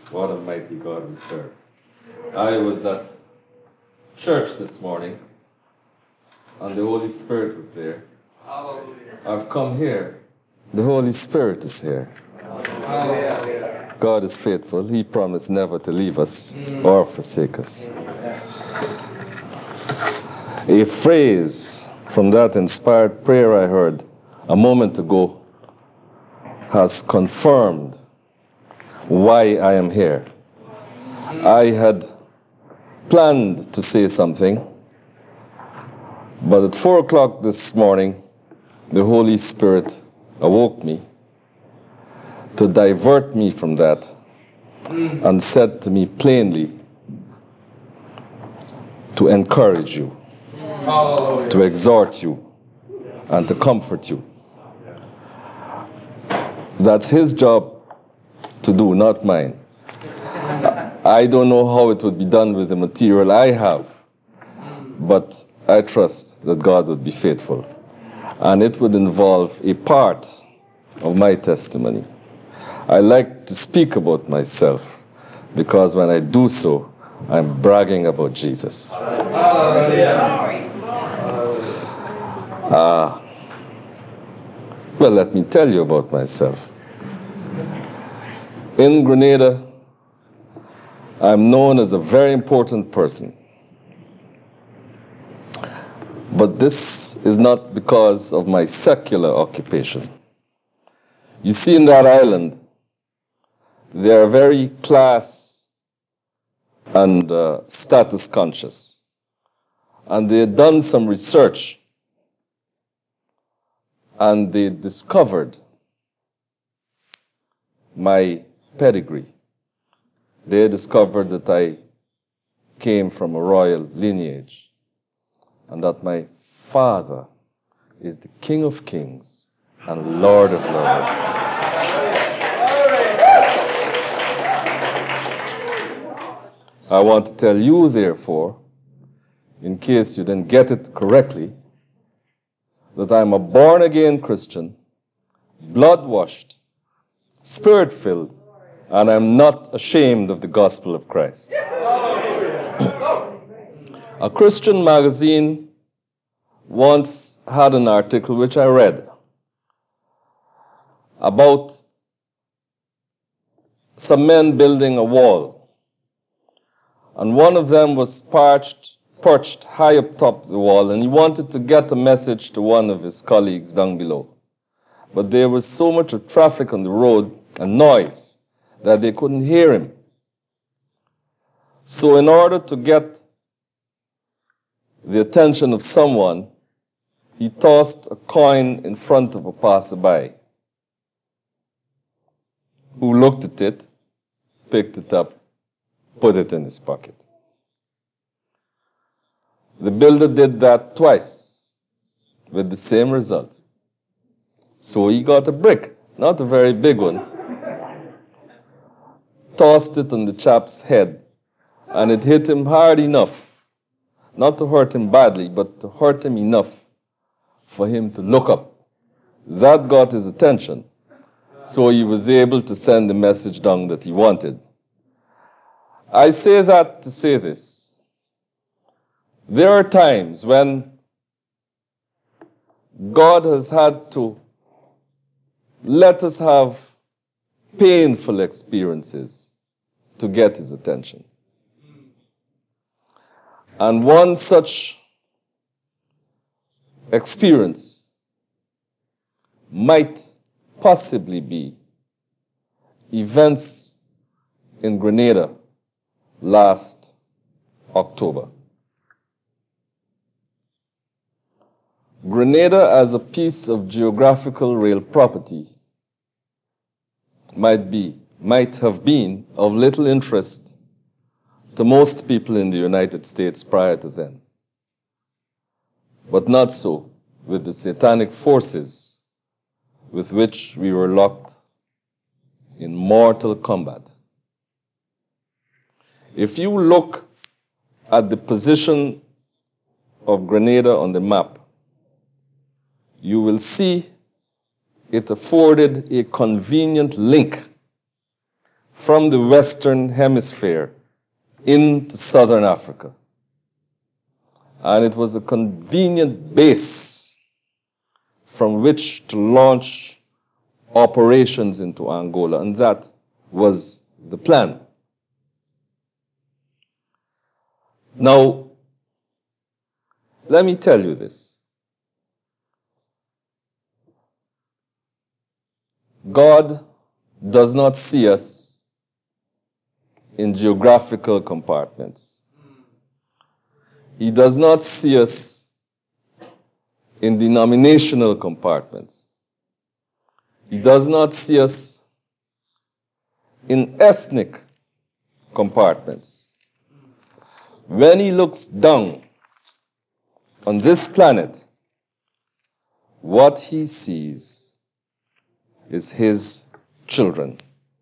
What a mighty God we serve. I was at church this morning, and the Holy Spirit was there. Hallelujah. I've come here. The Holy Spirit is here. Hallelujah. God is faithful. He promised never to leave us or forsake us. A phrase from that inspired prayer I heard a moment ago has confirmed why I am here. I had planned to say something, but at 4 o'clock this morning, the Holy Spirit awoke me to divert me from that and said to me plainly to encourage you, to exhort you, and to comfort you. That's his job to do, not mine. I don't know how it would be done with the material I have, but I trust that God would be faithful. And it would involve a part of my testimony. I like to speak about myself because when I do so, I'm bragging about Jesus. Well, let me tell you about myself. In Grenada, I'm known as a very important person. But this is not because of my secular occupation. You see, in that island, they are very class and status conscious. And they had done some research, and they discovered my pedigree. They discovered that I came from a royal lineage and that my father is the King of Kings and Lord of Lords. I want to tell you, therefore, in case you didn't get it correctly, that I'm a born-again Christian, blood-washed, Spirit-filled, and I'm not ashamed of the gospel of Christ. A Christian magazine once had an article which I read about some men building a wall. And one of them was perched high up top of the wall, and he wanted to get a message to one of his colleagues down below. But there was so much of traffic on the road and noise that they couldn't hear him. So in order to get the attention of someone, he tossed a coin in front of a passerby, who looked at it, picked it up, put it in his pocket. The builder did that twice with the same result. So he got a brick, not a very big one, tossed it on the chap's head, and it hit him hard enough, not to hurt him badly, but to hurt him enough for him to look up. That got his attention, so he was able to send the message down that he wanted. I say that to say this. There are times when God has had to let us have painful experiences to get his attention. And one such experience might possibly be events in Grenada last October. Grenada, as a piece of geographical real property, might have been of little interest to most people in the United States prior to then. But not so with the satanic forces with which we were locked in mortal combat. If you look at the position of Grenada on the map, you will see it afforded a convenient link from the Western Hemisphere into Southern Africa. And it was a convenient base from which to launch operations into Angola, and that was the plan. Now, let me tell you this. God does not see us in geographical compartments. He does not see us in denominational compartments. He does not see us in ethnic compartments. When he looks down on this planet, what he sees is his children.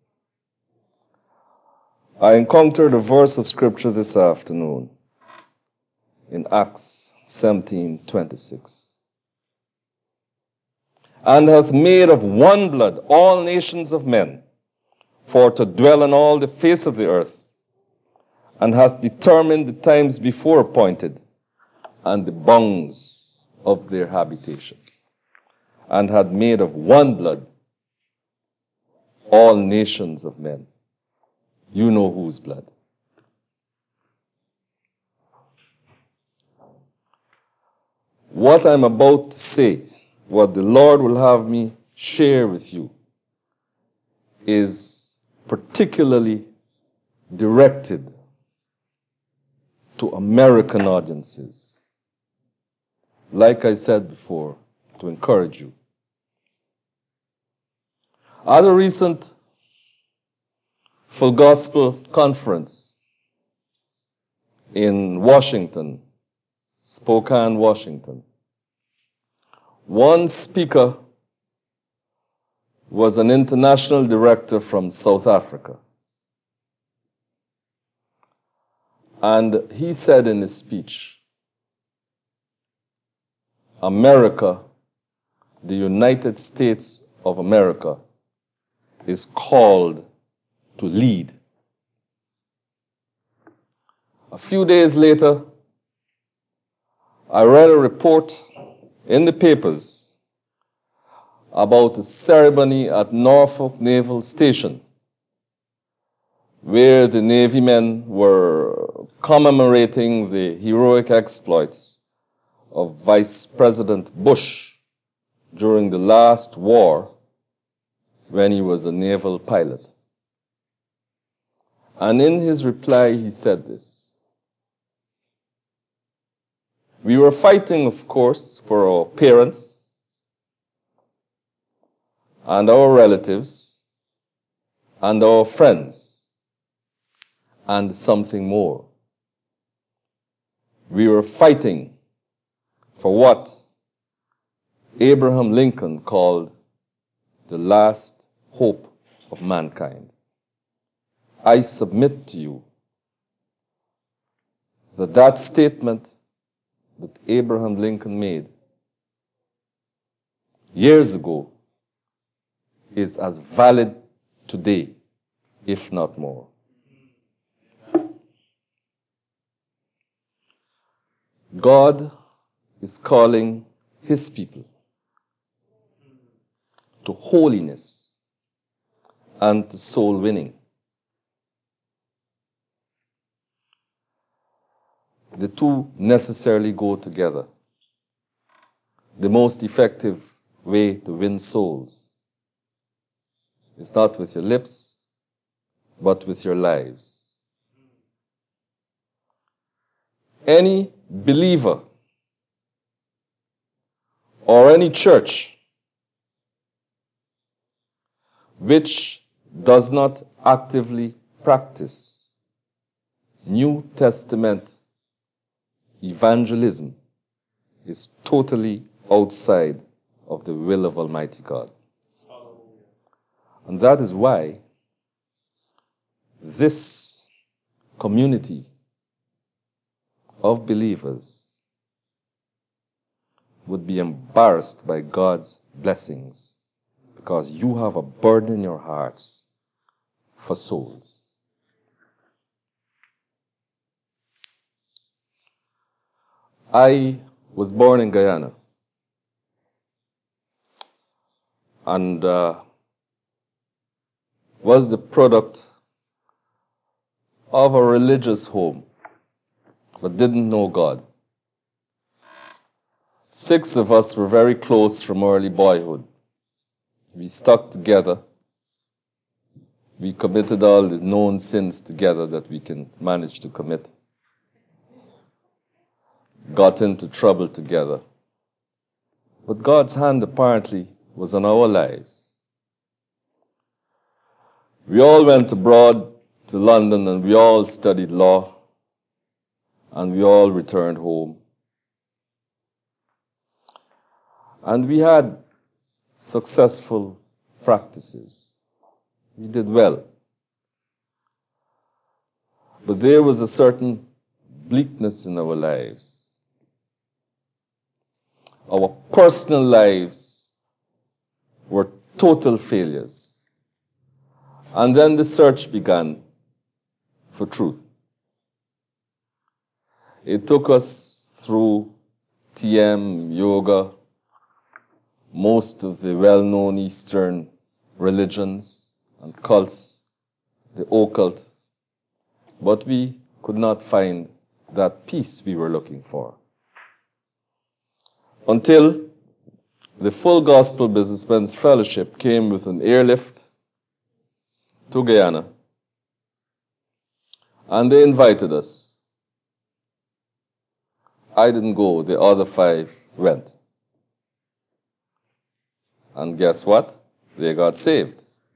I encountered a verse of scripture this afternoon in Acts 17:26. And hath made of one blood all nations of men, for to dwell on all the face of the earth, and hath determined the times before appointed, and the bounds of their habitation, and had made of one blood all nations of men. You know whose blood. What I'm about to say, what the Lord will have me share with you, is particularly directed to American audiences. Like I said before, to encourage you. At a recent Full Gospel conference in Washington, Spokane, Washington, one speaker was an international director from South Africa. And he said in his speech, America, the United States of America, is called to lead. A few days later, I read a report in the papers about a ceremony at Norfolk Naval Station where the Navy men were commemorating the heroic exploits of Vice President Bush during the last war when he was a naval pilot. And in his reply, he said this: we were fighting, of course, for our parents and our relatives and our friends and something more. We were fighting for what Abraham Lincoln called the last hope of mankind. I submit to you that that statement that Abraham Lincoln made years ago is as valid today, if not more. God is calling his people to holiness and to soul winning. The two necessarily go together. The most effective way to win souls is not with your lips, but with your lives. Any believer or any church which does not actively practice New Testament evangelism is totally outside of the will of Almighty God. And that is why this community of believers would be embarrassed by God's blessings, because you have a burden in your hearts for souls. I was born in Guyana, and was the product of a religious home, but didn't know God. 6 of us were very close from early boyhood. We stuck together. We committed all the known sins together that we can manage to commit. Got into trouble together. But God's hand apparently was on our lives. We all went abroad to London and we all studied law and we all returned home. And we had successful practices. We did well. But there was a certain bleakness in our lives. Our personal lives were total failures. And then the search began for truth. It took us through TM, yoga, most of the well-known Eastern religions and cults, the occult, but we could not find that peace we were looking for. Until the Full Gospel Businessmen's Fellowship came with an airlift to Guyana, and they invited us. I didn't go, the other 5 went. And guess what? They got saved.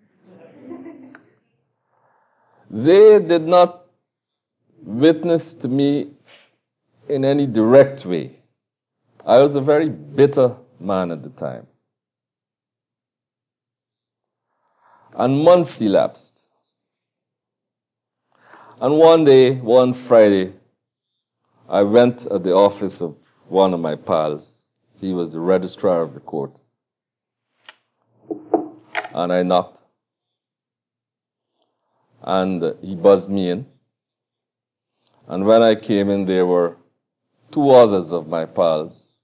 They did not witness to me in any direct way. I was a very bitter man at the time. And months elapsed. And one day, one Friday, I went at the office of one of my pals. He was the registrar of the court. And I knocked. And he buzzed me in. And when I came in, there were 2 others of my pals.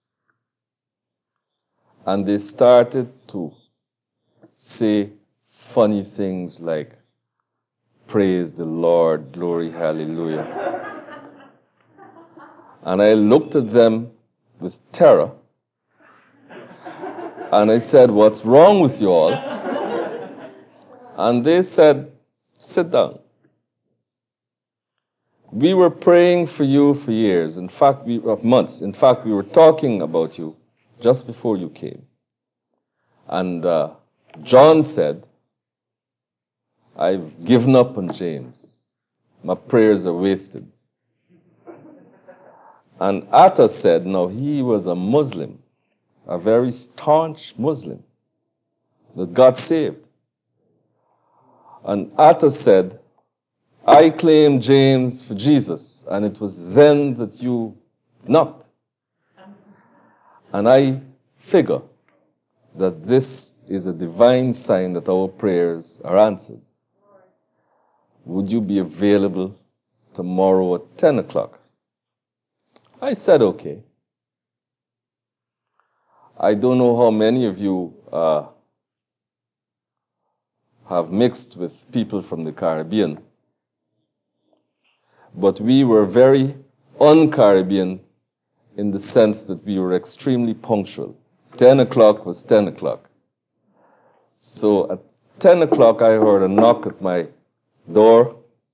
And they started to say funny things like, "Praise the Lord, glory, hallelujah." And I looked at them with terror. And I said, "What's wrong with you all?" And they said, "Sit down. We were praying for you for years. In fact, months. In fact, we were talking about you just before you came. And John said, 'I've given up on James. My prayers are wasted.' And Atta said, now he was a Muslim, a very staunch Muslim that got saved. And Atta said, 'I claimed James for Jesus, and it was then that you knocked.' And I figure that this is a divine sign that our prayers are answered. Would you be available tomorrow at 10 o'clock? I said, okay. I don't know how many of you have mixed with people from the Caribbean, but we were very un-Caribbean in the sense that we were extremely punctual. 10 o'clock was 10 o'clock. So at 10 o'clock I heard a knock at my door,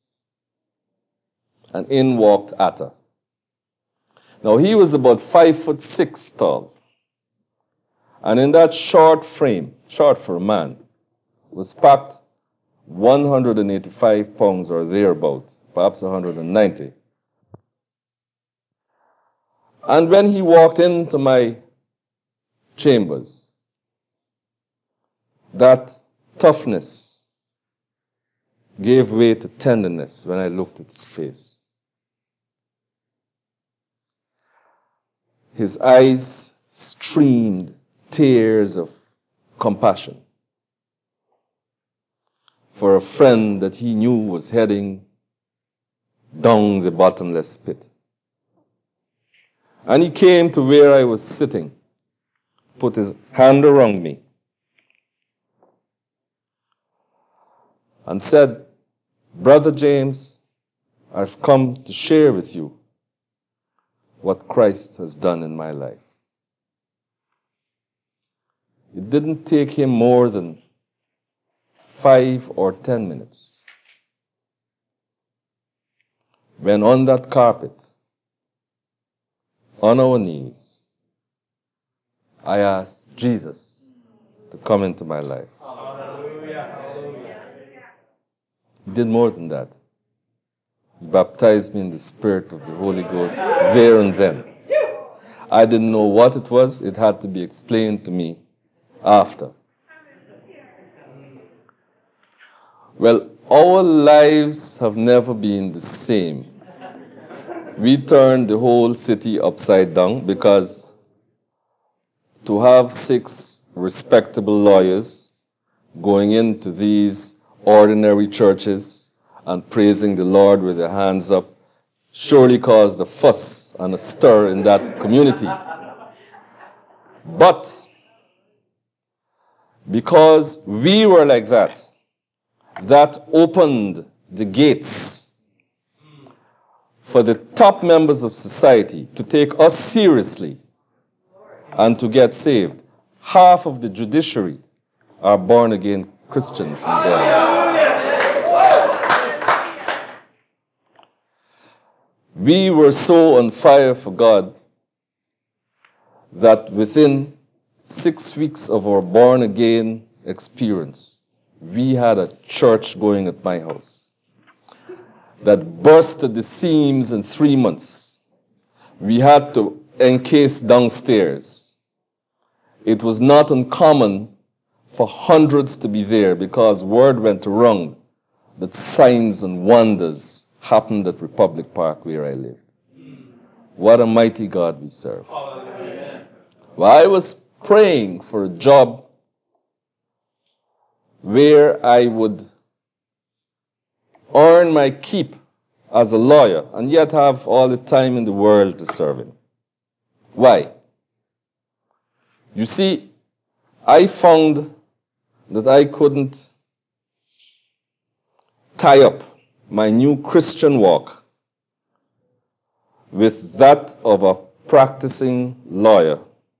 and in walked Atta. Now he was about 5'6" tall, and in that short frame, short for a man, was packed 185 pounds or thereabout, perhaps 190. And when he walked into my chambers, that toughness gave way to tenderness when I looked at his face. His eyes streamed tears of compassion. for a friend that he knew was heading down the bottomless pit. And he came to where I was sitting, put his hand around me, and said, "Brother James, I've come to share with you what Christ has done in my life." It didn't take him more than 5 or 10 minutes. When on that carpet, on our knees, I asked Jesus to come into my life. He did more than that. He baptized me in the Spirit of the Holy Ghost there and then. I didn't know what it was. It had to be explained to me after. Well, our lives have never been the same. We turned the whole city upside down because to have 6 respectable lawyers going into these ordinary churches and praising the Lord with their hands up surely caused a fuss and a stir in that community. But because we were like that, that opened the gates for the top members of society to take us seriously and to get saved. Half of the judiciary are born-again Christians in Ghana. We were so on fire for God that within 6 weeks of our born-again experience, we had a church going at my house that bursted the seams in 3 months. We had to encase downstairs. It was not uncommon for hundreds to be there because word went around that signs and wonders happened at Republic Park where I lived. What a mighty God we serve. Well, I was praying for a job where I would earn my keep as a lawyer and yet have all the time in the world to serve Him. Why? You see, I found that I couldn't tie up my new Christian walk with that of a practicing lawyer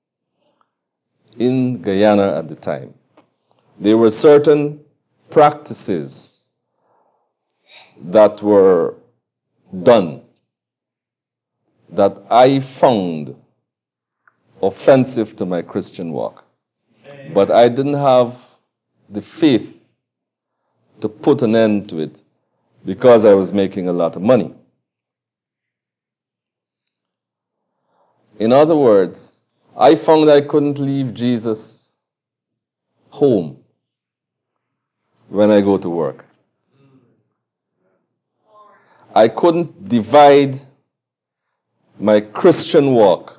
in Guyana at the time. There were certain practices that were done that I found offensive to my Christian walk. But I didn't have the faith to put an end to it because I was making a lot of money. In other words, I found I couldn't leave Jesus home when I go to work. I couldn't divide my Christian walk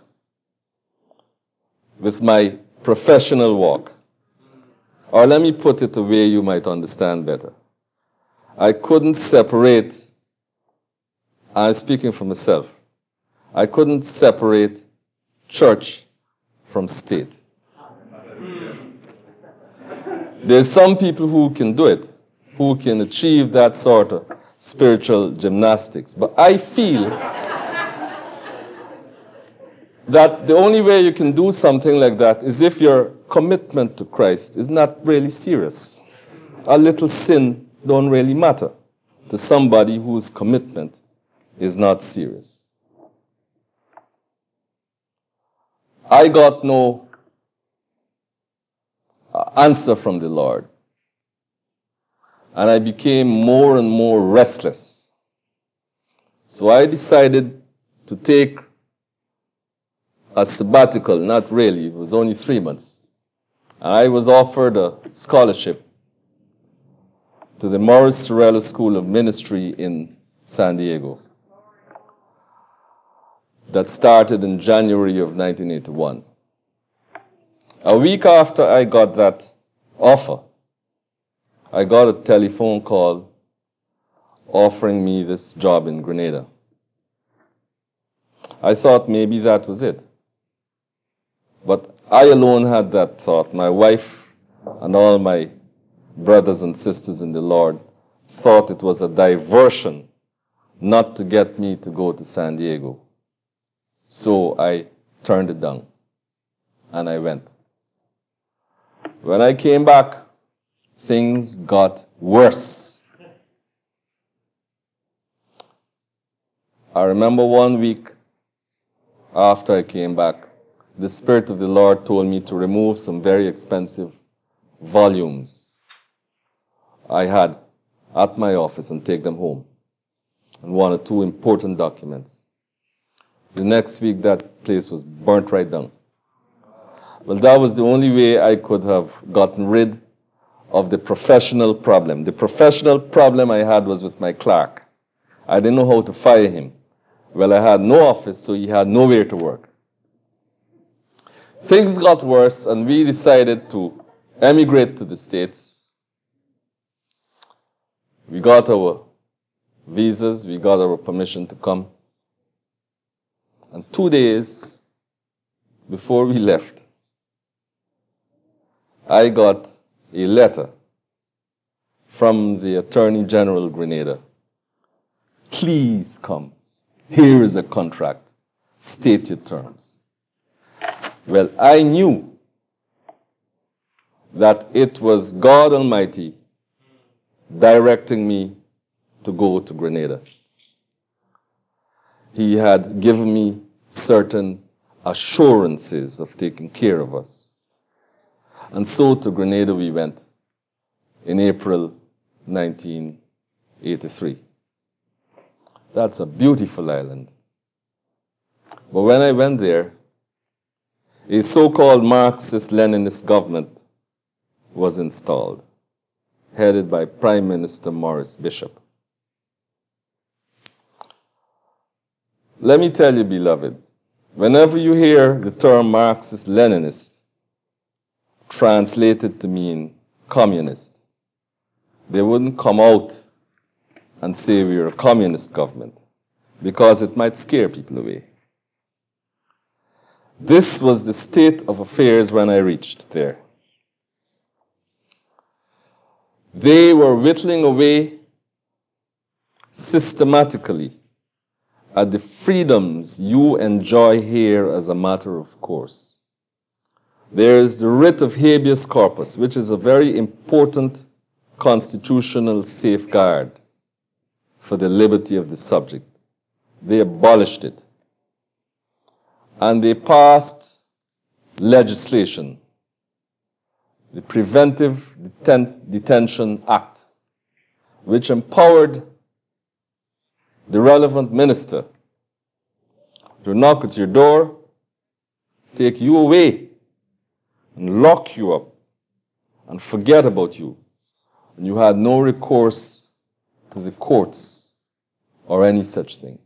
with my professional walk. Or let me put it a way you might understand better. I couldn't separate, I'm speaking for myself, I couldn't separate church from state. There's some people who can do it, who can achieve that sort of spiritual gymnastics. But I feel that the only way you can do something like that is if your commitment to Christ is not really serious. A little sin don't really matter to somebody whose commitment is not serious. I got no answer from the Lord. And I became more and more restless. So I decided to take a sabbatical, not really, it was only 3 months. And I was offered a scholarship to the Morris Cerullo School of Ministry in San Diego that started in January of 1981. A week after I got that offer, I got a telephone call offering me this job in Grenada. I thought maybe that was it. But I alone had that thought. My wife and all my brothers and sisters in the Lord thought it was a diversion not to get me to go to San Diego. So I turned it down and I went. When I came back, things got worse. I remember 1 week after I came back, the Spirit of the Lord told me to remove some very expensive volumes I had at my office and take them home, and 1 or 2 important documents. The next week, that place was burnt right down. Well, that was the only way I could have gotten rid of the professional problem. The professional problem I had was with my clerk. I didn't know how to fire him. Well, I had no office, so he had nowhere to work. Things got worse, and we decided to emigrate to the States. We got our visas, we got our permission to come. And 2 days before we left, I got a letter from the Attorney General of Grenada. Please come. Here is a contract. State your terms. Well, I knew that it was God Almighty directing me to go to Grenada. He had given me certain assurances of taking care of us. And so to Grenada we went in April 1983. That's a beautiful island. But when I went there, a so-called Marxist-Leninist government was installed, headed by Prime Minister Maurice Bishop. Let me tell you, beloved, whenever you hear the term Marxist-Leninist translated to mean communist, they wouldn't come out and say we're a communist government, because it might scare people away. This was the state of affairs when I reached there. They were whittling away systematically at the freedoms you enjoy here as a matter of course. There is the writ of habeas corpus, which is a very important constitutional safeguard for the liberty of the subject. They abolished it. And they passed legislation, the Preventive Detention Act, which empowered the relevant minister to knock at your door, take you away, and lock you up, and forget about you. And you had no recourse to the courts or any such thing.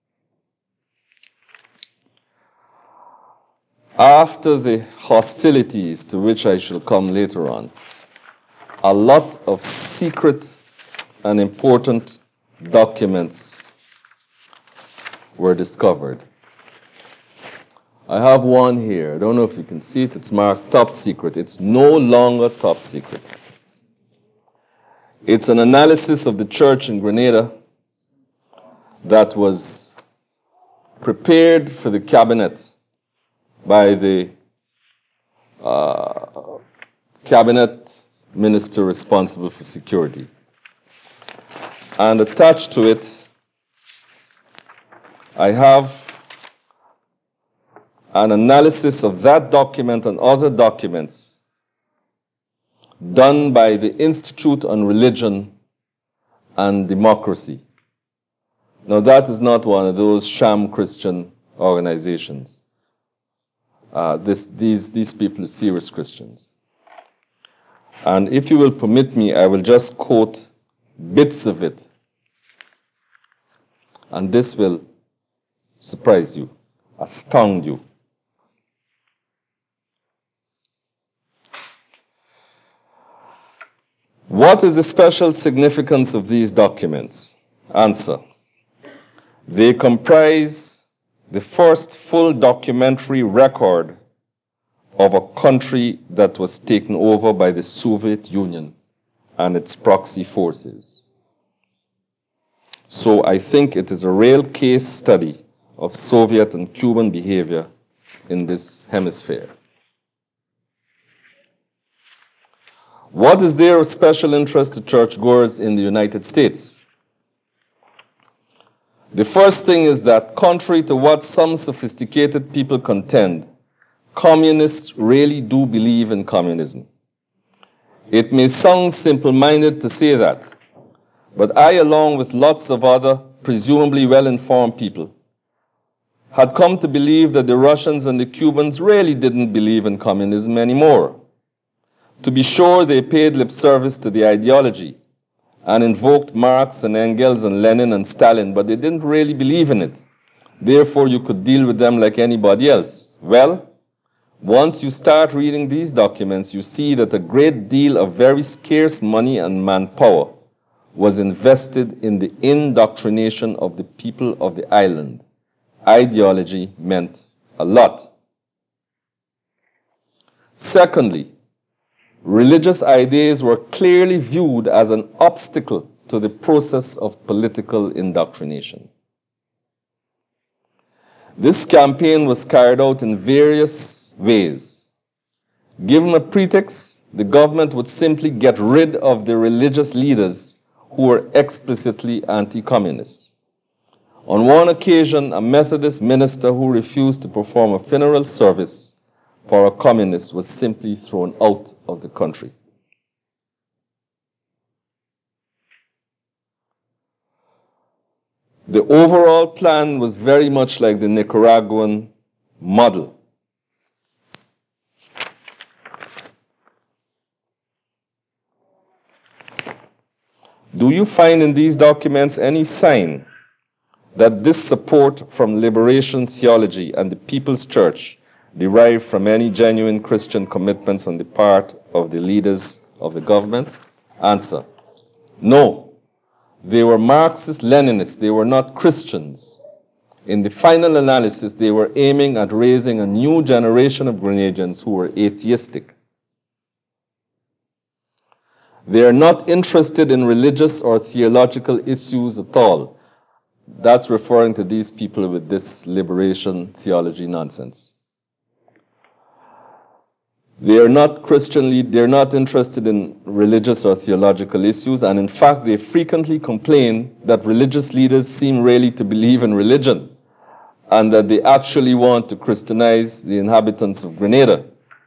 After the hostilities to which I shall come later on, a lot of secret and important documents were discovered. I have one here. I don't know if you can see it. It's marked top secret. It's no longer top secret. It's an analysis of the church in Grenada that was prepared for the cabinet by the cabinet minister responsible for security. And attached to it, I have an analysis of that document and other documents done by the Institute on Religion and Democracy. Now, that is not one of those sham Christian organizations. These people are serious Christians. And if you will permit me, I will just quote bits of it. And this will surprise you, astound you. What is the special significance of these documents? Answer. They comprise the first full documentary record of a country that was taken over by the Soviet Union and its proxy forces. So I think it is a real case study of Soviet and Cuban behavior in this hemisphere. What is there of special interest to churchgoers in the United States? The first thing is that, contrary to what some sophisticated people contend, communists really do believe in communism. It may sound simple-minded to say that, but I, along with lots of other presumably well-informed people, had come to believe that the Russians and the Cubans really didn't believe in communism anymore. To be sure, they paid lip service to the ideology and invoked Marx and Engels and Lenin and Stalin, but they didn't really believe in it. Therefore, you could deal with them like anybody else. Well, once you start reading these documents, you see that a great deal of very scarce money and manpower was invested in the indoctrination of the people of the island. Ideology meant a lot. Secondly, religious ideas were clearly viewed as an obstacle to the process of political indoctrination. This campaign was carried out in various ways. Given a pretext, the government would simply get rid of the religious leaders who were explicitly anti-communists. On one occasion, a Methodist minister who refused to perform a funeral service for a communist was simply thrown out of the country. The overall plan was very much like the Nicaraguan model. Do you find in these documents any sign that this support from liberation theology and the People's Church derived from any genuine Christian commitments on the part of the leaders of the government? Answer. No. They were Marxist-Leninists. They were not Christians. In the final analysis, they were aiming at raising a new generation of Grenadians who were atheistic. They are not interested in religious or theological issues at all. That's referring to these people with this liberation theology nonsense. They are not they're not interested in religious or theological issues, and in fact, they frequently complain that religious leaders seem really to believe in religion, and that they actually want to Christianize the inhabitants of Grenada.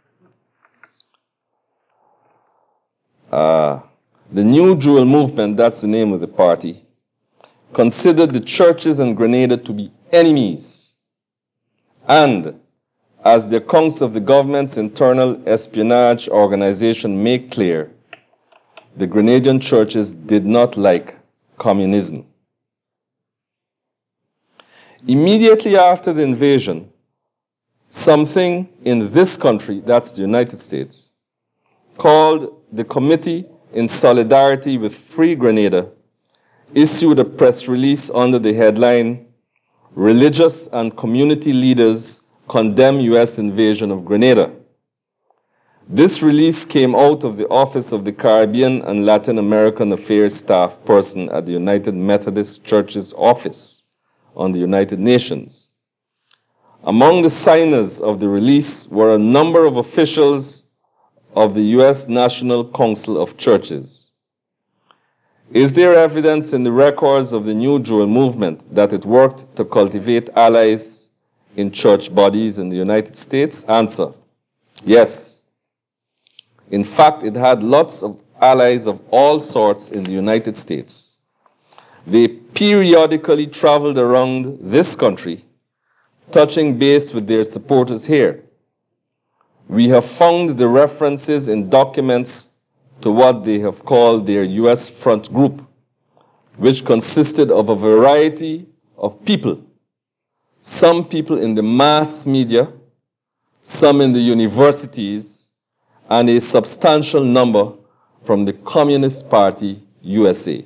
The New Jewel Movement, that's the name of the party, considered the churches in Grenada to be enemies, and as the accounts of the government's internal espionage organization make clear, the Grenadian churches did not like communism. Immediately after the invasion, something in this country, that's the United States, called the Committee in Solidarity with Free Grenada, issued a press release under the headline, "Religious and Community Leaders Condemn U.S. Invasion of Grenada." This release came out of the Office of the Caribbean and Latin American Affairs staff person at the United Methodist Church's office on the United Nations. Among the signers of the release were a number of officials of the U.S. National Council of Churches. Is there evidence in the records of the New Jewel Movement that it worked to cultivate allies in church bodies in the United States? Answer. Yes. In fact, it had lots of allies of all sorts in the United States. They periodically traveled around this country, touching base with their supporters here. We have found the references in documents to what they have called their U.S. Front Group, which consisted of a variety of people. Some people in the mass media, some in the universities, and a substantial number from the Communist Party, USA.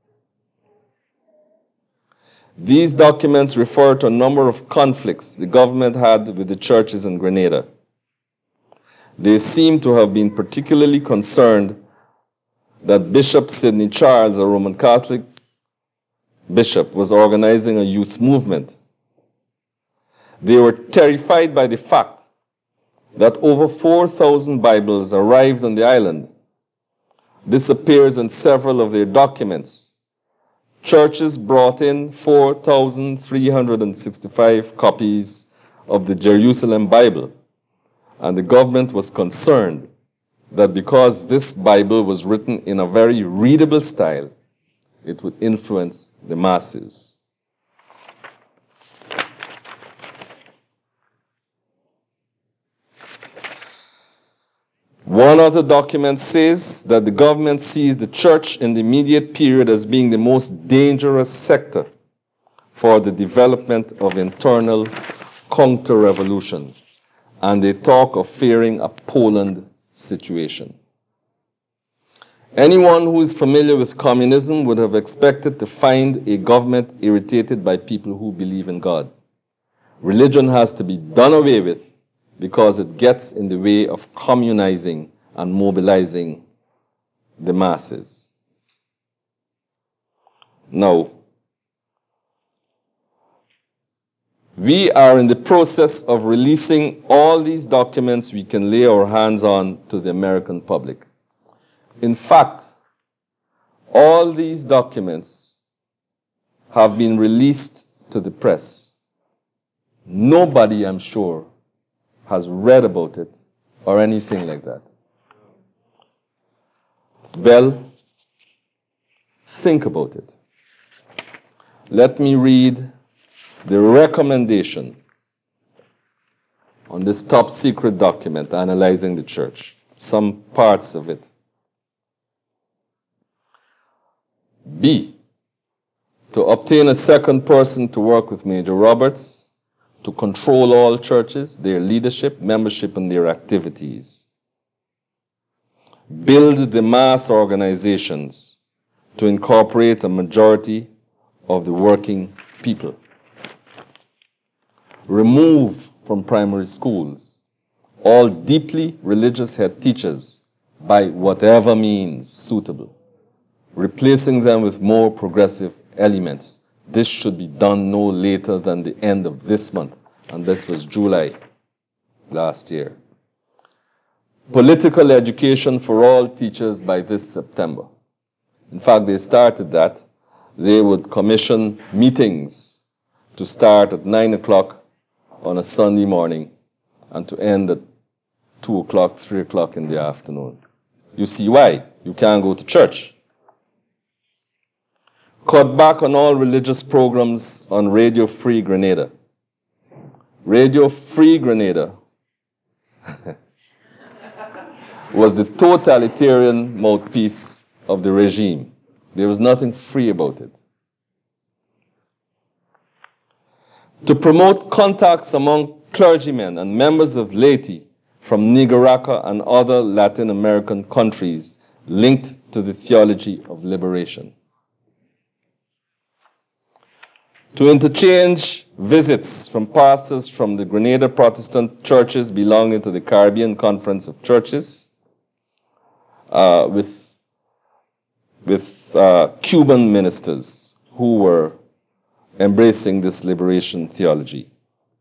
These documents refer to a number of conflicts the government had with the churches in Grenada. They seem to have been particularly concerned that Bishop Sidney Charles, a Roman Catholic bishop, was organizing a youth movement. They were terrified by the fact that over 4,000 Bibles arrived on the island. This appears in several of their documents. Churches brought in 4,365 copies of the Jerusalem Bible, and the government was concerned that because this Bible was written in a very readable style, it would influence the masses. One of the documents says that the government sees the church in the immediate period as being the most dangerous sector for the development of internal counter-revolution, and they talk of fearing a Poland situation. Anyone who is familiar with communism would have expected to find a government irritated by people who believe in God. Religion has to be done away with because it gets in the way of communizing and mobilizing the masses. Now, we are in the process of releasing all these documents we can lay our hands on to the American public. In fact, all these documents have been released to the press. Nobody, I'm sure, has read about it or anything like that. Well, think about it. Let me read the recommendation on this top secret document analyzing the church, some parts of it. B, to obtain a second person to work with Major Roberts to control all churches, their leadership, membership, and their activities. Build the mass organizations to incorporate a majority of the working people. Remove from primary schools all deeply religious head teachers by whatever means suitable, replacing them with more progressive elements. This should be done no later than the end of this month, and this was July last year. Political education for all teachers by this September. In fact, they started that. They would commission meetings to start at 9 o'clock on a Sunday morning and to end at 2 o'clock, 3 o'clock in the afternoon. You see why? You can't go to church. Cut back on all religious programs on Radio Free Grenada. Radio Free Grenada was the totalitarian mouthpiece of the regime. There was nothing free about it. To promote contacts among clergymen and members of laity from Nicaragua and other Latin American countries linked to the theology of liberation. To interchange visits from pastors from the Grenada Protestant churches belonging to the Caribbean Conference of Churches with Cuban ministers who were embracing this liberation theology.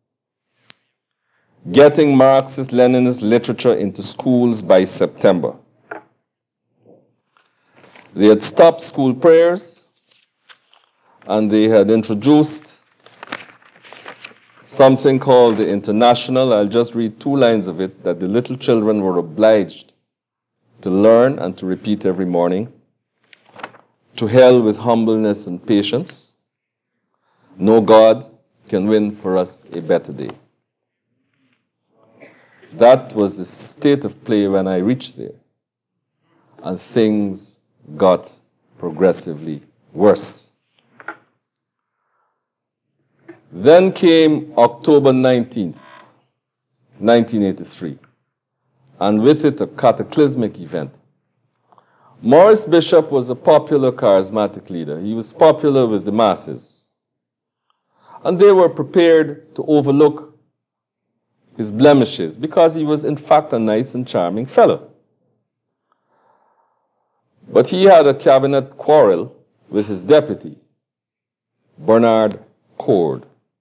Getting Marxist-Leninist literature into schools by September. They had stopped school prayers, and they had introduced something called the International. I'll just read 2 lines of it, that the little children were obliged to learn and to repeat every morning. To hell with humbleness and patience. No God can win for us a better day. That was the state of play when I reached there. And things got progressively worse. Then came October 19th, 1983, and with it a cataclysmic event. Morris Bishop was a popular charismatic leader. He was popular with the masses. And they were prepared to overlook his blemishes because he was in fact a nice and charming fellow. But he had a cabinet quarrel with his deputy, Bernard Cord,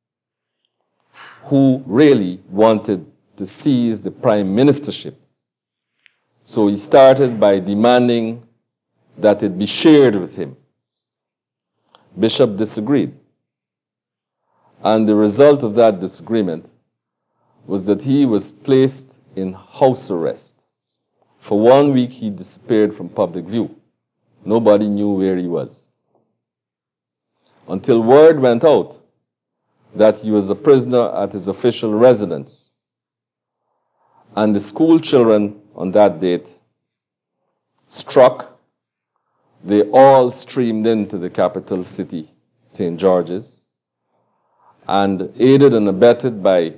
who really wanted to seize the prime ministership. So he started by demanding that it be shared with him. Bishop disagreed. And the result of that disagreement was that he was placed in house arrest. For 1 week, he disappeared from public view. Nobody knew where he was. Until word went out that he was a prisoner at his official residence. And the school children on that date struck. They all streamed into the capital city, St. George's, and aided and abetted by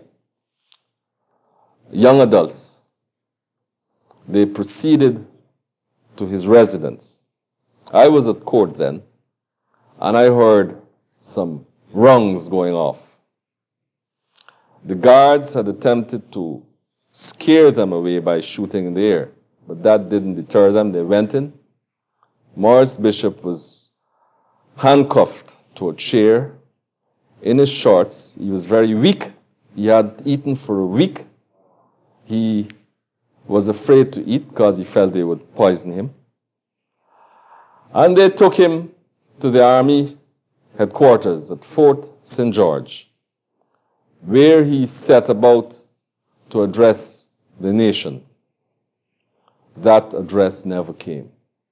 young adults, they proceeded to his residence. I was at court then, and I heard some rungs going off. The guards had attempted to scare them away by shooting in the air, but that didn't deter them. They went in. Morris Bishop was handcuffed to a chair in his shorts. He was very weak. He had eaten for a week. He was afraid to eat because he felt they would poison him. And they took him to the army headquarters at Fort St. George, where he set about to address the nation. That address never came.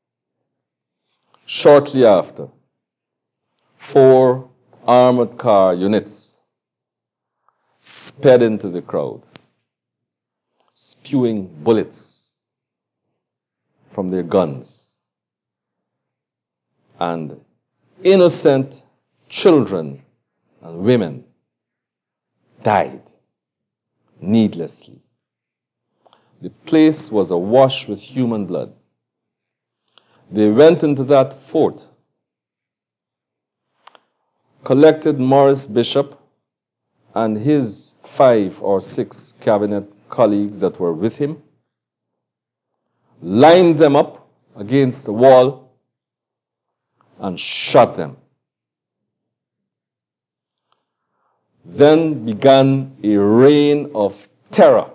Shortly after, 4 armored car units sped into the crowd, spewing bullets from their guns. And innocent children and women died needlessly. The place was awash with human blood. They went into that fort, collected Morris Bishop and his 5 or 6 cabinet colleagues that were with him, lined them up against the wall, and shot them. Then began a reign of terror.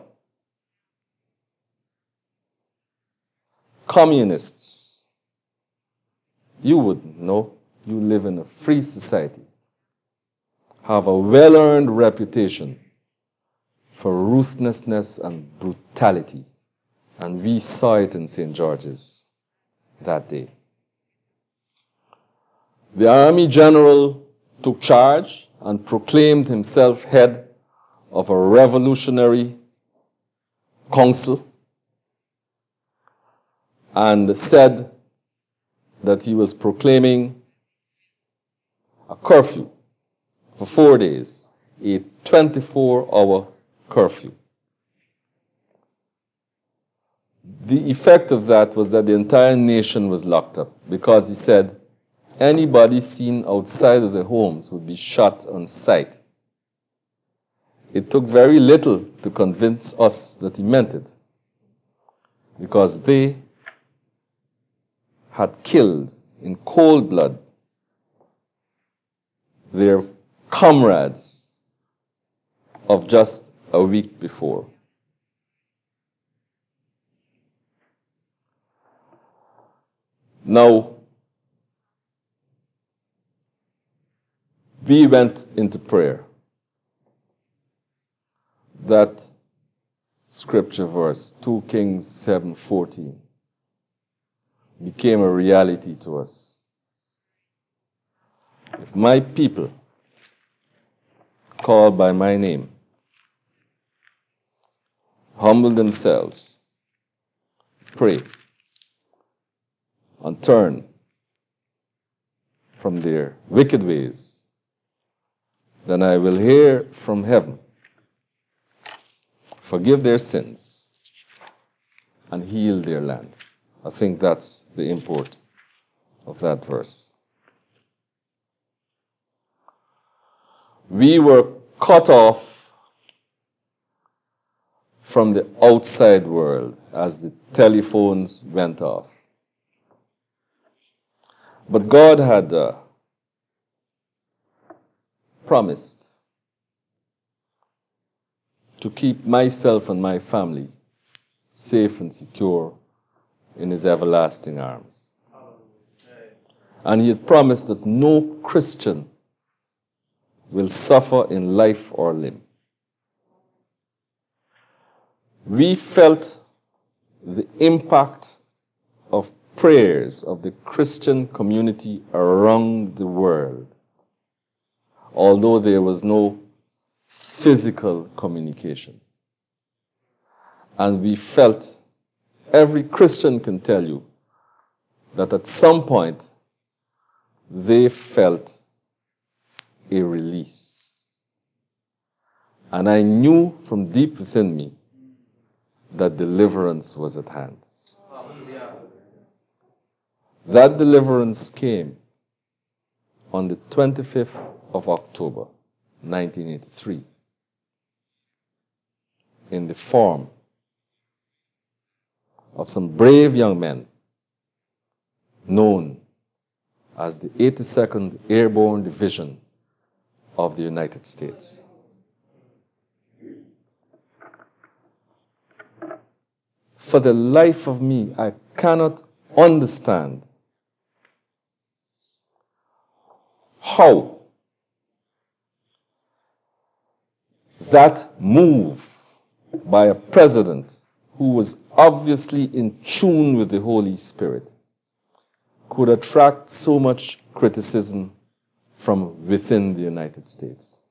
Communists, you wouldn't know, you live in a free society, have a well-earned reputation for ruthlessness and brutality. And we saw it in St. George's that day. The army general took charge and proclaimed himself head of a revolutionary council and said that he was proclaiming a curfew for 4 days, a 24-hour curfew. The effect of that was that the entire nation was locked up because he said anybody seen outside of their homes would be shot on sight. It took very little to convince us that he meant it, because they had killed in cold blood their comrades of just a week before. Now, we went into prayer. That scripture verse, 2 Kings 7:14, became a reality to us. If my people, called by my name, humble themselves, pray, and turn from their wicked ways, then I will hear from heaven, forgive their sins, and heal their land. I think that's the import of that verse. We were cut off from the outside world as the telephones went off. But God had promised to keep myself and my family safe and secure in His everlasting arms. And He had promised that no Christian will suffer in life or limb. We felt the impact of prayers of the Christian community around the world, although there was no physical communication. And we felt, every Christian can tell you, that at some point they felt a release. And I knew from deep within me that deliverance was at hand. That deliverance came on the 25th of October, 1983, in the form of some brave young men known as the 82nd Airborne Division of the United States. For the life of me, I cannot understand how that move by a president who was obviously in tune with the Holy Spirit could attract so much criticism from within the United States.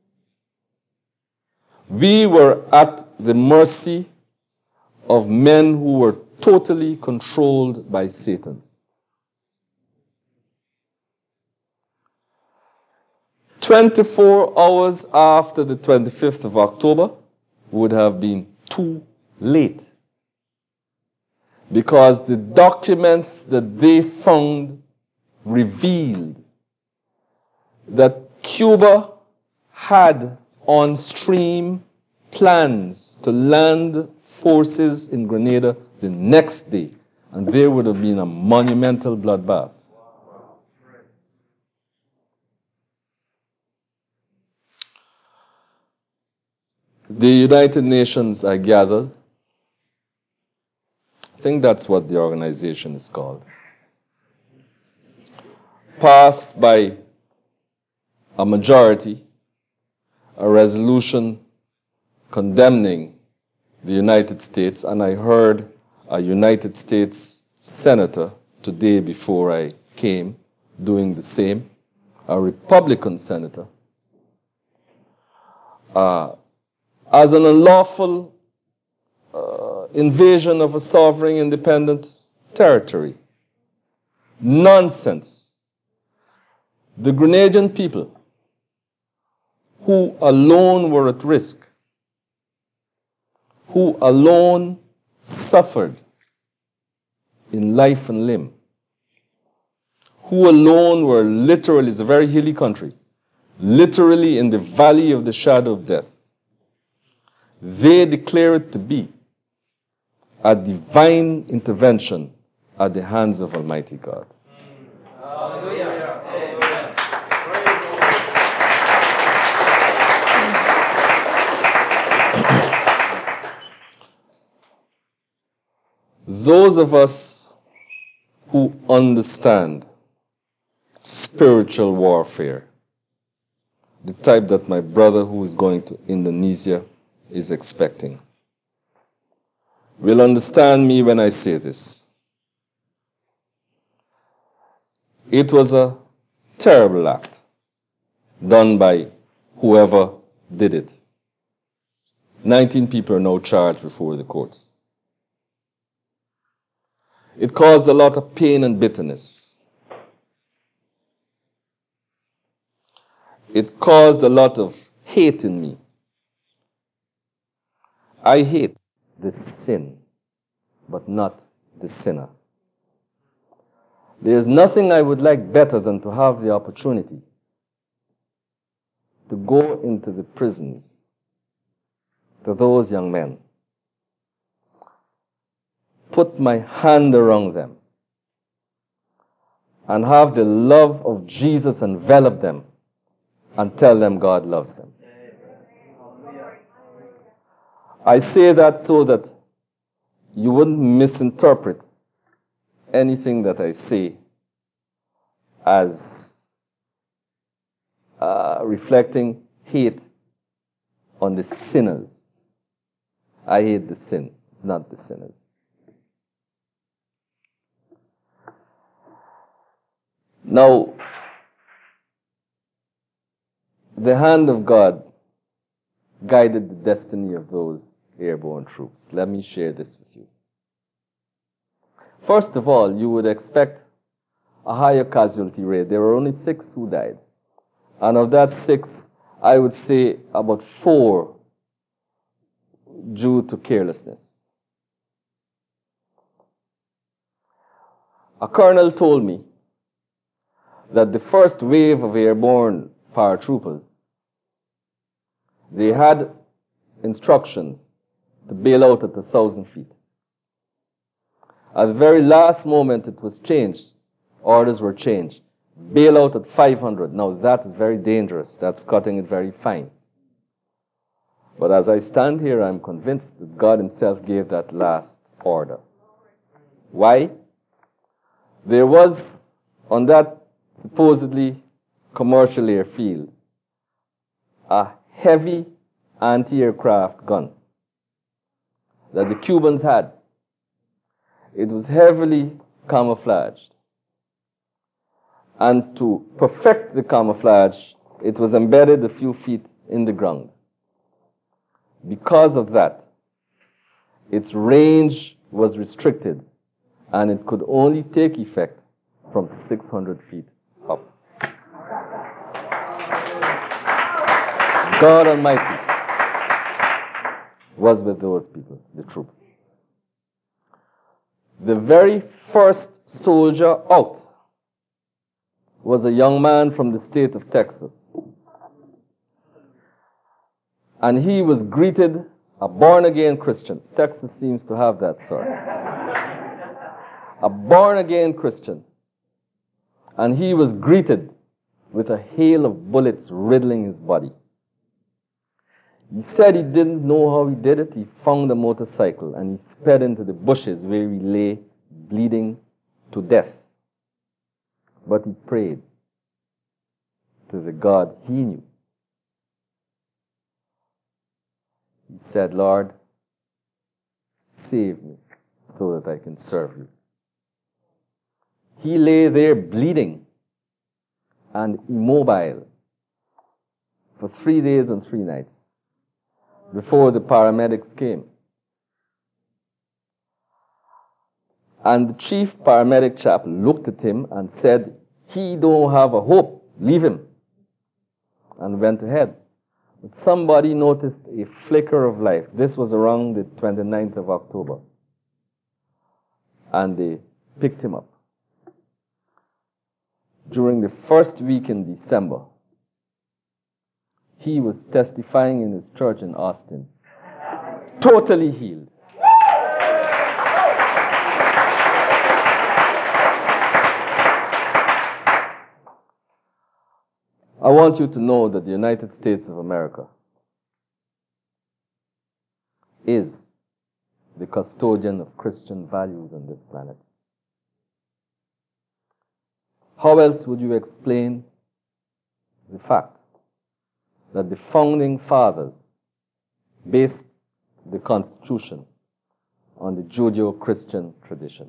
We were at the mercy of men who were totally controlled by Satan. 24 hours after the 25th of October would have been too late, because the documents that they found revealed that Cuba had on stream plans to land forces in Grenada the next day, and there would have been a monumental bloodbath. The United Nations, I gather, I think that's what the organization is called, passed by a majority a resolution condemning the United States, and I heard a United States senator today before I came doing the same, a Republican senator, as an unlawful invasion of a sovereign independent territory. Nonsense. The Grenadian people, who alone were at risk, who alone suffered in life and limb, who alone were literally, it's a very hilly country, literally in the valley of the shadow of death, they declare it to be a divine intervention at the hands of Almighty God. Hallelujah. Those of us who understand spiritual warfare, the type that my brother who is going to Indonesia is expecting, will understand me when I say this. It was a terrible act done by whoever did it. 19 people are now charged before the courts. It caused a lot of pain and bitterness. It caused a lot of hate in me. I hate the sin, but not the sinner. There's nothing I would like better than to have the opportunity to go into the prisons to those young men, put my hand around them, and have the love of Jesus envelop them and tell them God loves them. I say that so that you wouldn't misinterpret anything that I say as reflecting hate on the sinners. I hate the sin, not the sinners. Now, the hand of God guided the destiny of those airborne troops. Let me share this with you. First of all, you would expect a higher casualty rate. There were only 6 who died. And of that 6, I would say about 4 due to carelessness. A colonel told me that the first wave of airborne paratroopers, they had instructions to bail out at 1,000 feet. At the very last moment it was changed. Orders were changed. Bail out at 500. Now that is very dangerous. That's cutting it very fine. But as I stand here, I'm convinced that God himself gave that last order. Why? There was, on that supposedly commercial airfield, a heavy anti-aircraft gun that the Cubans had. It was heavily camouflaged. And to perfect the camouflage, it was embedded a few feet in the ground. Because of that, its range was restricted, and it could only take effect from 600 feet up. God Almighty was with those people, the troops. The very first soldier out was a young man from the state of Texas. And he was greeted, a born-again Christian. Texas seems to have that sort. A born-again Christian. And he was greeted with a hail of bullets riddling his body. He said he didn't know how he did it. He found a motorcycle and he sped into the bushes where he lay bleeding to death. But he prayed to the God he knew. He said, Lord, save me so that I can serve you. He lay there bleeding and immobile for 3 days and 3 nights before the paramedics came. And the chief paramedic chap looked at him and said, he don't have a hope, leave him. And went ahead. But somebody noticed a flicker of life. This was around the 29th of October. And they picked him up. During the first week in December, he was testifying in his church in Austin, totally healed. I want you to know that the United States of America is the custodian of Christian values on this planet. How else would you explain the fact that the founding fathers based the Constitution on the Judeo-Christian tradition?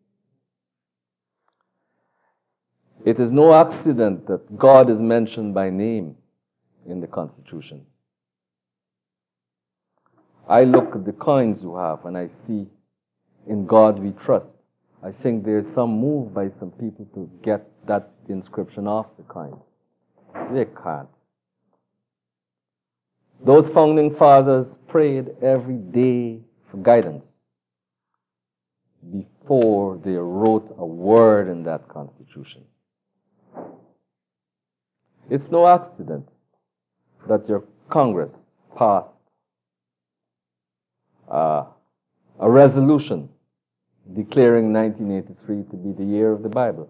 It is no accident that God is mentioned by name in the Constitution. I look at the coins you have and I see, in God we trust. I think there's some move by some people to get that inscription off the coin. They can't. Those founding fathers prayed every day for guidance. before they wrote a word in that Constitution. It's no accident that your Congress passed a resolution declaring 1983 to be the year of the Bible.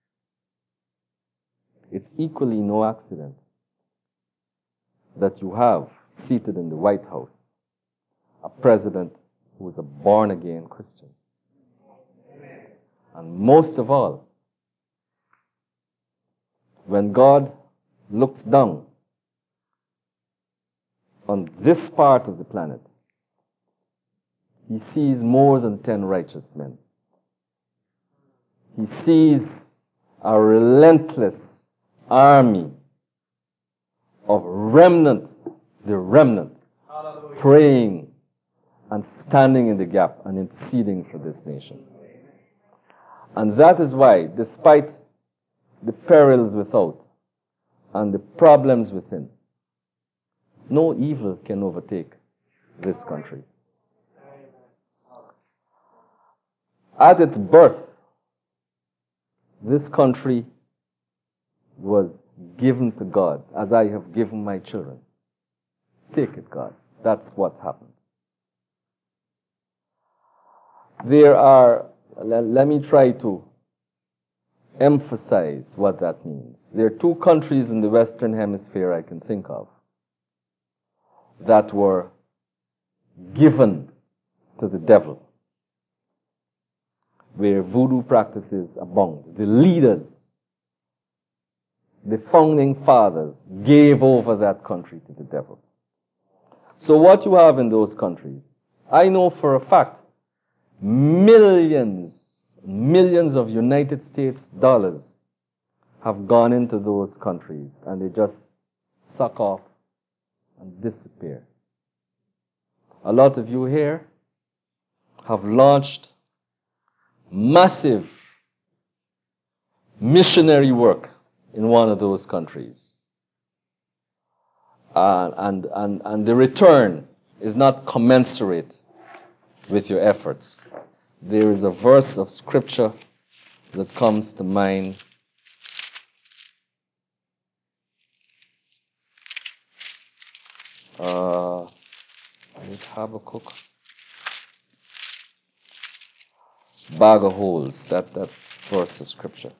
It's equally no accident that you have seated in the White House a president who is a born-again Christian. And most of all, when God looks down on this part of the planet, He sees more than 10 righteous men. He sees a relentless army of remnants, the remnant, praying and standing in the gap and interceding for this nation. And that is why, despite the perils without and the problems within, no evil can overtake this country. At its birth, this country was given to God, as I have given my children. Take it, God. That's what happened. There are, let me try to emphasize what that means. There are two countries in the Western Hemisphere I can think of that were given to the devil, where voodoo practices abound. The leaders, the founding fathers, gave over that country to the devil. So what you have in those countries, I know for a fact, millions of United States dollars have gone into those countries, and they just suck off and disappear. A lot of you here have launched massive missionary work in one of those countries. And the return is not commensurate with your efforts. There is a verse of scripture that comes to mind. It's Habakkuk. Bag of holes, that verse of scripture.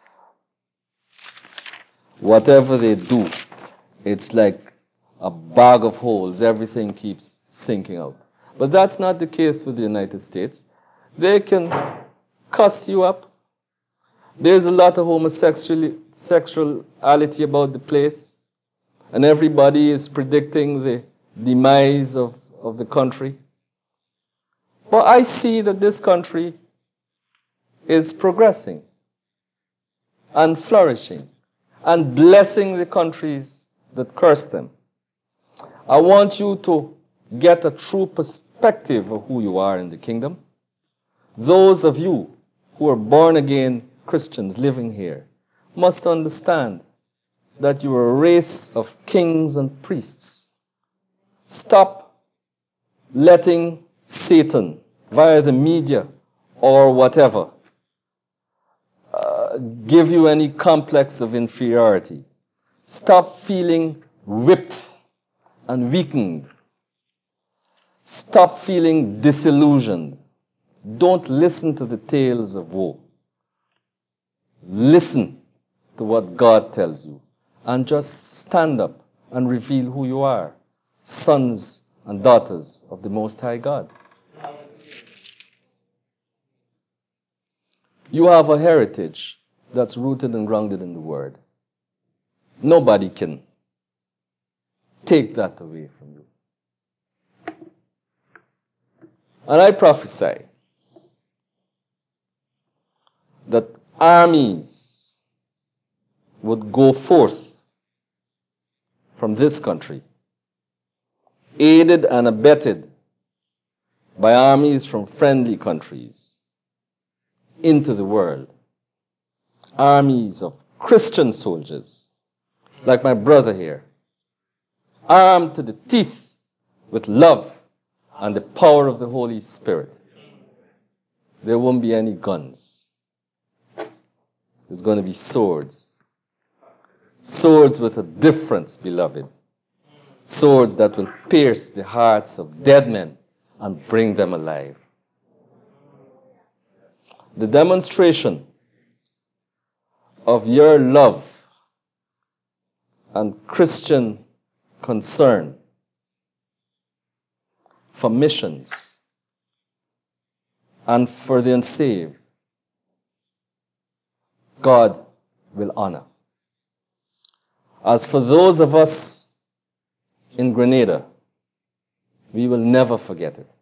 Whatever they do, it's like a bag of holes. Everything keeps sinking out. But that's not the case with the United States. They can cuss you up. There's a lot of homosexuality about the place. And everybody is predicting the demise of the country. But I see that this country is progressing and flourishing and blessing the countries that curse them. I want you to get a true perspective of who you are in the kingdom. Those of you who are born again Christians living here must understand that you are a race of kings and priests. Stop letting Satan, via the media or whatever, give you any complex of inferiority. Stop feeling whipped and weakened. Stop feeling disillusioned. Don't listen to the tales of woe. Listen to what God tells you and just stand up and reveal who you are, sons and daughters of the Most High God. You have a heritage that's rooted and grounded in the Word. Nobody can take that away from you. And I prophesy that armies would go forth from this country, aided and abetted by armies from friendly countries, into the world. Armies of Christian soldiers, like my brother here, armed to the teeth with love and the power of the Holy Spirit. there won't be any guns. There's going to be swords. Swords with a difference, beloved. Swords that will pierce the hearts of dead men and bring them alive. The demonstration of your love and Christian concern for missions and for the unsaved, God will honor. As for those of us in Grenada, we will never forget it.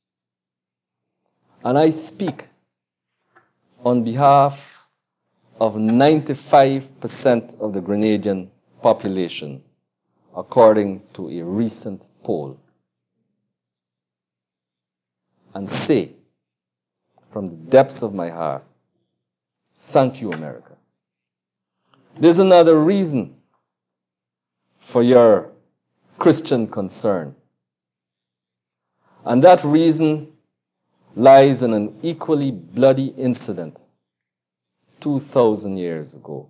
And I speak on behalf of 95% of the Grenadian population, according to a recent poll, and say, from the depths of my heart, thank you, America. There's another reason for your Christian concern. And that reason lies in an equally bloody incident 2,000 years ago.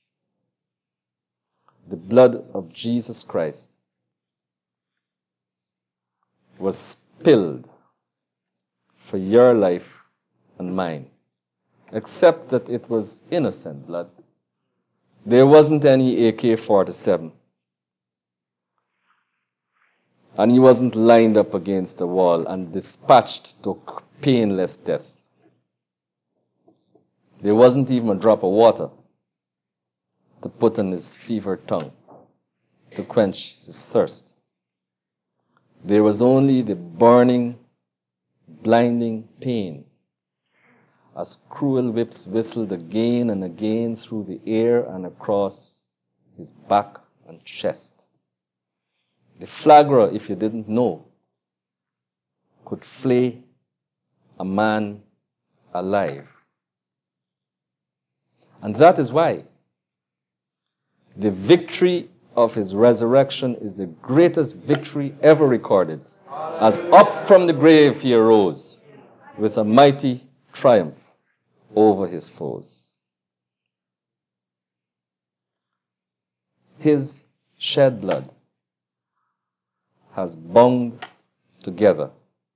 The blood of Jesus Christ was spilled for your life and mine, except that it was innocent blood. There wasn't any AK-47. And he wasn't lined up against a wall and dispatched to painless death. There wasn't even a drop of water to put on his fevered tongue to quench his thirst. There was only the burning, blinding pain as cruel whips whistled again and again through the air and across his back and chest. The flagra, if you didn't know, could flay a man alive. And that is why the victory of his resurrection is the greatest victory ever recorded, as up from the grave he arose with a mighty triumph over his foes. His shed blood has bound together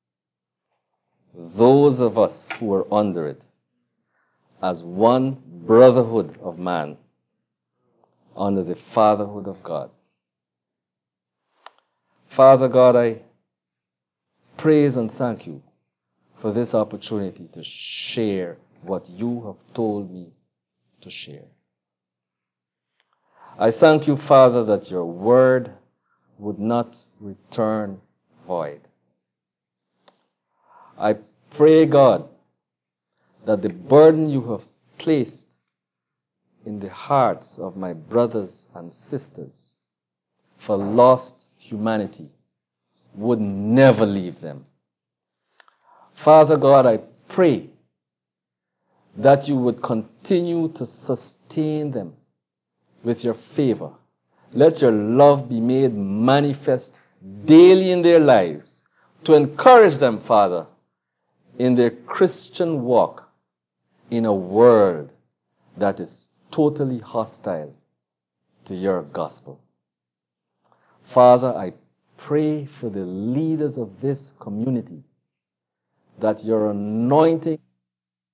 those of us who are under it as one brotherhood of man under the fatherhood of God. Father God, I praise and thank you for this opportunity to share what you have told me to share. I thank you, Father, that your word would not return void. I pray, God, that the burden you have placed in the hearts of my brothers and sisters for lost humanity would never leave them. Father God, I pray that you would continue to sustain them with your favor. Let your love be made manifest daily in their lives to encourage them, Father, in their Christian walk in a world that is totally hostile to your gospel. Father, I pray for the leaders of this community that your anointing